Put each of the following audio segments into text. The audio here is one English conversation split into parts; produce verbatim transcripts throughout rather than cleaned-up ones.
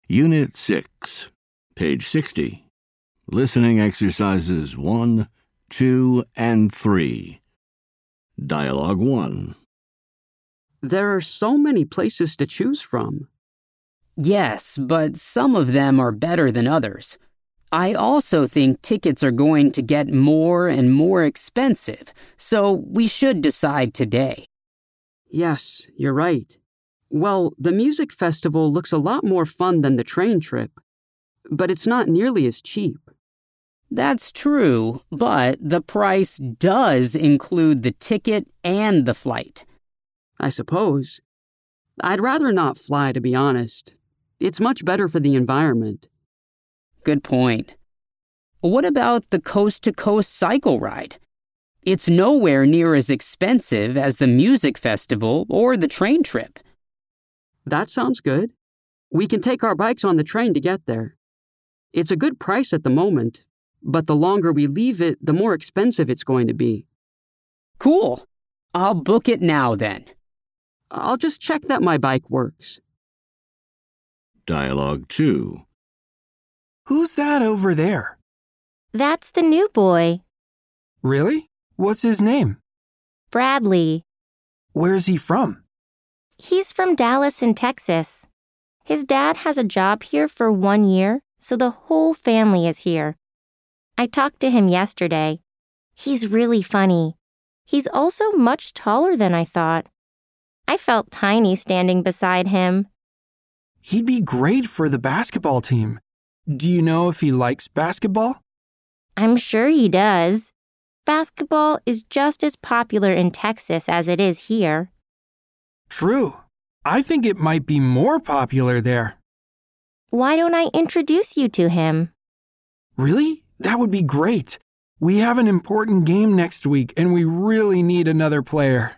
Unit six, page sixty. Listening exercises one, two, and three. Dialogue one. There are so many places to choose from. Yes, but some of them are better than others. I also think tickets are going to get more and more expensive, so we should decide today. Yes, you're right. Well, the music festival looks a lot more fun than the train trip, but it's not nearly as cheap. That's true, but the price does include the ticket and the flight. I suppose. I'd rather not fly, to be honest. It's much better for the environment. Good point. What about the coast-to-coast cycle ride? It's nowhere near as expensive as the music festival or the train trip. That sounds good. We can take our bikes on the train to get there. It's a good price at the moment, but the longer we leave it, the more expensive it's going to be. Cool. I'll book it now then. I'll just check that my bike works. Dialogue two. Who's that over there? That's the new boy, Really? What's his name? Bradley. Where's he from? He's from Dallas in Texas. His dad has a job here for one year, so the whole family is here. I talked to him yesterday. He's really funny. He's also much taller than I thought. I felt tiny standing beside him. He'd be great for the basketball team. Do you know if he likes basketball? I'm sure he does. Basketball is just as popular in Texas as it is here. True. I think it might be more popular there. Why don't I introduce you to him? Really? That would be great. We have an important game next week, and we really need another player.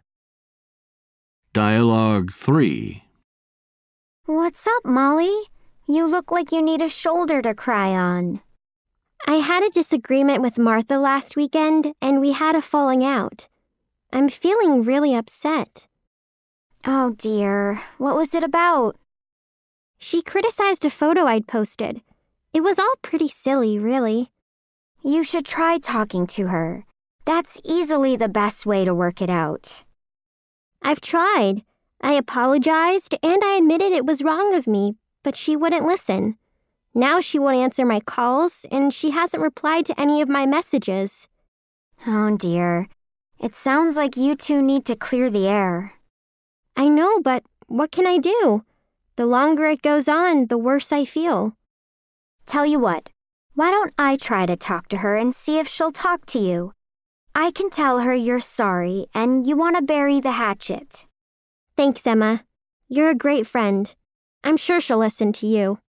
Dialogue three. What's up, Molly? You look like you need a shoulder to cry on. I had a disagreement with Martha last weekend, and we had a falling out. I'm feeling really upset. Oh dear, what was it about? She criticized a photo I'd posted. It was all pretty silly, really. You should try talking to her. That's easily the best way to work it out. I've tried. I apologized, and I admitted it was wrong of me, but she wouldn't listen. Now she won't answer my calls, and she hasn't replied to any of my messages. Oh dear. It sounds like you two need to clear the air. I know, but what can I do? The longer it goes on, the worse I feel. Tell you what, why don't I try to talk to her and see if she'll talk to you? I can tell her you're sorry and you want to bury the hatchet. Thanks, Emma. You're a great friend. I'm sure she'll listen to you.